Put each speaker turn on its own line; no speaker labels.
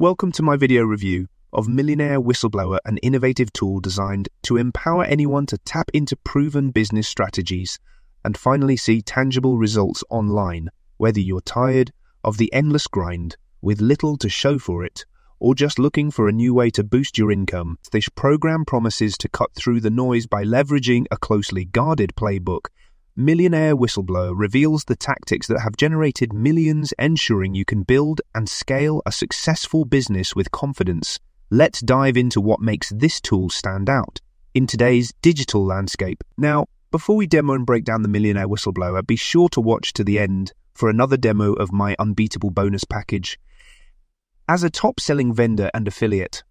Welcome to my video review of Millionaire Whistleblower, an innovative tool designed to empower anyone to tap into proven business strategies and finally see tangible results online, whether you're tired of the endless grind with little to show for it or just looking for a new way to boost your income. This program promises to cut through the noise by leveraging a closely guarded playbook. Millionaire Whistleblower reveals the tactics that have generated millions, ensuring you can build and scale a successful business with confidence. Let's dive into what makes this tool stand out in today's digital landscape. Now, before we demo and break down the Millionaire Whistleblower, be sure to watch to the end for another demo of my unbeatable bonus package. As a top-selling vendor and affiliate,